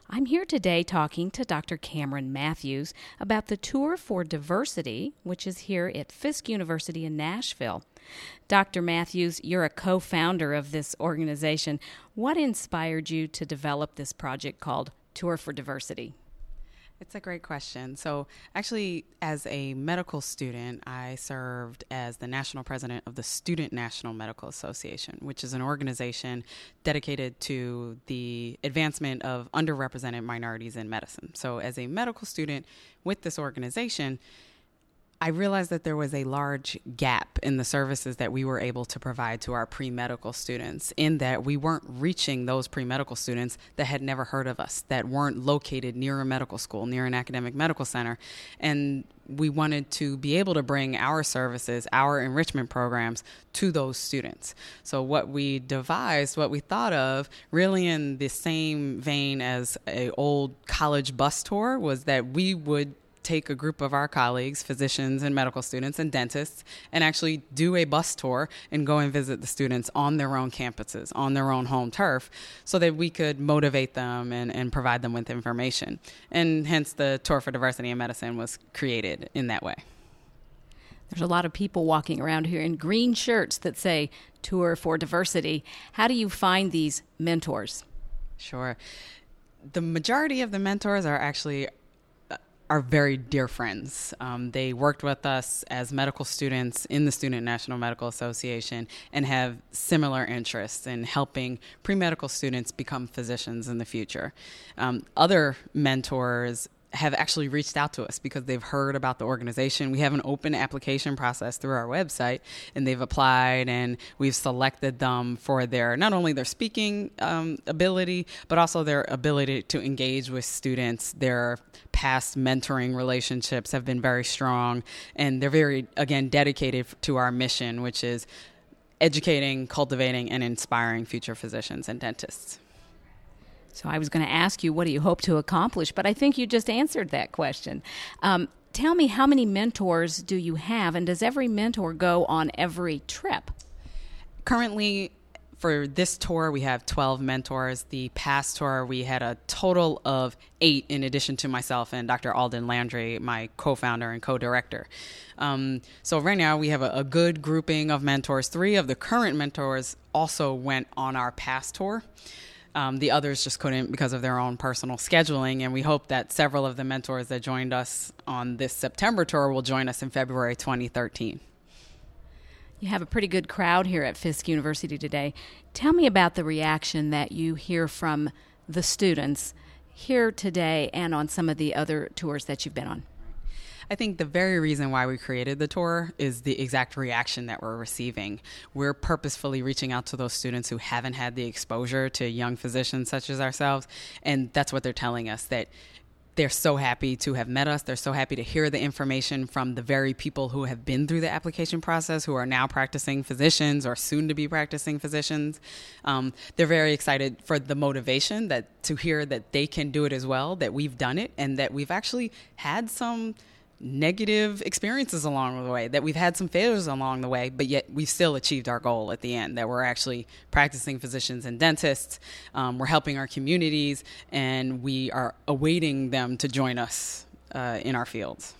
I'm here today talking to Dr. Cameron Matthews about the Tour for Diversity, which is here at Fisk University in Nashville. Dr. Matthews, you're a co-founder of this organization. What inspired you to develop this project called Tour for Diversity? It's a great question. So actually, as a medical student, I served as the national president of the Student National Medical Association, which is an organization dedicated to the advancement of underrepresented minorities in medicine. So as a medical student with this organization, I realized that there was a large gap in the services that we were able to provide to our pre-medical students, in that we weren't reaching those pre-medical students that had never heard of us, that weren't located near a medical school, near an academic medical center. And we wanted to be able to bring our services, our enrichment programs to those students. So what we devised, what we thought of, really in the same vein as an old college bus tour, was that we would take a group of our colleagues, physicians and medical students and dentists, and actually do a bus tour and go and visit the students on their own campuses, on their own home turf, so that we could motivate them and provide them with information. And hence the Tour for Diversity in Medicine was created in that way. There's a lot of people walking around here in green shirts that say Tour for Diversity. How do you find these mentors? Sure. The majority of the mentors are very dear friends. They worked with us as medical students in the Student National Medical Association and have similar interests in helping pre-medical students become physicians in the future. Other mentors have actually reached out to us because they've heard about the organization. We have an open application process through our website, and they've applied, and we've selected them for not only their speaking ability, but also their ability to engage with students. Their past mentoring relationships have been very strong, and they're very, again, dedicated to our mission, which is educating, cultivating, and inspiring future physicians and dentists. So I was going to ask you, what do you hope to accomplish? But I think you just answered that question. Tell me, how many mentors do you have, and does every mentor go on every trip? Currently, for this tour, we have 12 mentors. The past tour, we had a total of 8, in addition to myself and Dr. Alden Landry, my co-founder and co-director. So right now, we have a good grouping of mentors. 3 of the current mentors also went on our past tour. The others just couldn't because of their own personal scheduling, and we hope that several of the mentors that joined us on this September tour will join us in February 2013. You have a pretty good crowd here at Fisk University today. Tell me about the reaction that you hear from the students here today and on some of the other tours that you've been on. I think the very reason why we created the tour is the exact reaction that we're receiving. We're purposefully reaching out to those students who haven't had the exposure to young physicians such as ourselves, and that's what they're telling us, that they're so happy to have met us. They're so happy to hear the information from the very people who have been through the application process, who are now practicing physicians or soon to be practicing physicians. They're very excited for the motivation to hear that they can do it as well, that we've done it, and that we've actually had some negative experiences along the way, that we've had some failures along the way, but yet we've still achieved our goal at the end, that we're actually practicing physicians and dentists, we're helping our communities, and we are awaiting them to join us in our fields.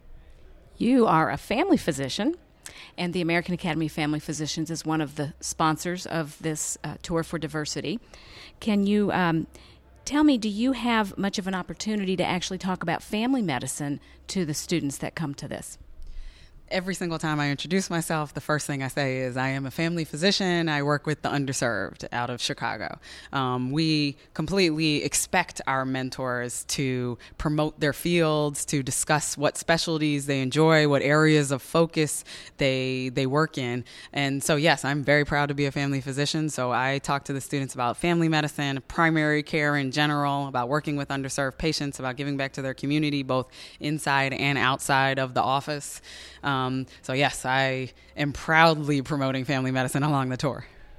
You are a family physician, and the American Academy of Family Physicians is one of the sponsors of this Tour for Diversity. Can you tell me, do you have much of an opportunity to actually talk about family medicine to the students that come to this? Every single time I introduce myself, the first thing I say is I am a family physician. I work with the underserved out of Chicago. We completely expect our mentors to promote their fields, to discuss what specialties they enjoy, what areas of focus they work in. And so, yes, I'm very proud to be a family physician. So I talk to the students about family medicine, primary care in general, about working with underserved patients, about giving back to their community, both inside and outside of the office. So yes, I am proudly promoting family medicine along the tour.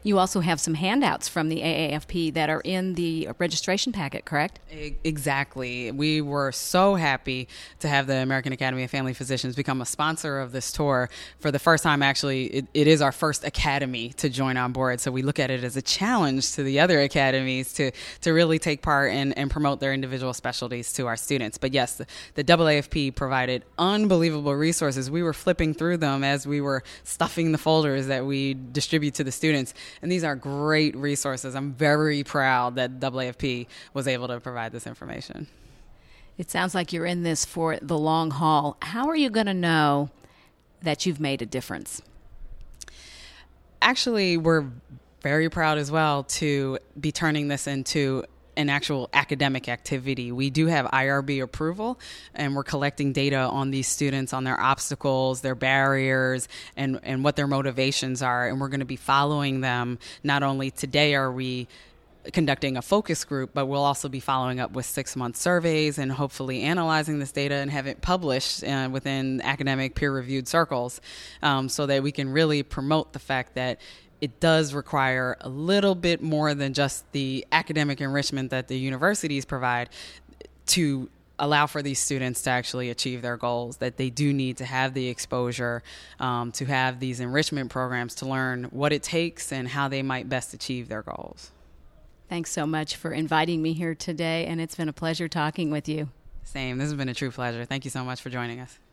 You also have some handouts from the AAFP that are in the registration packet, correct? Exactly. We were so happy to have the American Academy of Family Physicians become a sponsor of this tour. For the first time, actually, it is our first academy to join on board. So we look at it as a challenge to the other academies to really take part and promote their individual specialties to our students. But yes, the AAFP provided unbelievable resources. We were flipping through them as we were stuffing the folders that we distribute to the students. And these are great resources. I'm very proud that AAFP was able to provide this information. It sounds like you're in this for the long haul. How are you going to know that you've made a difference? Actually, we're very proud as well to be turning this into an actual academic activity. We do have IRB approval, and we're collecting data on these students, on their obstacles, their barriers, and what their motivations are. And we're going to be following them. Not only today are we conducting a focus group, but we'll also be following up with 6-month surveys and hopefully analyzing this data and have it published within academic peer-reviewed circles, so that we can really promote the fact that it does require a little bit more than just the academic enrichment that the universities provide to allow for these students to actually achieve their goals, that they do need to have the exposure, to have these enrichment programs to learn what it takes and how they might best achieve their goals. Thanks so much for inviting me here today, and it's been a pleasure talking with you. Same. This has been a true pleasure. Thank you so much for joining us.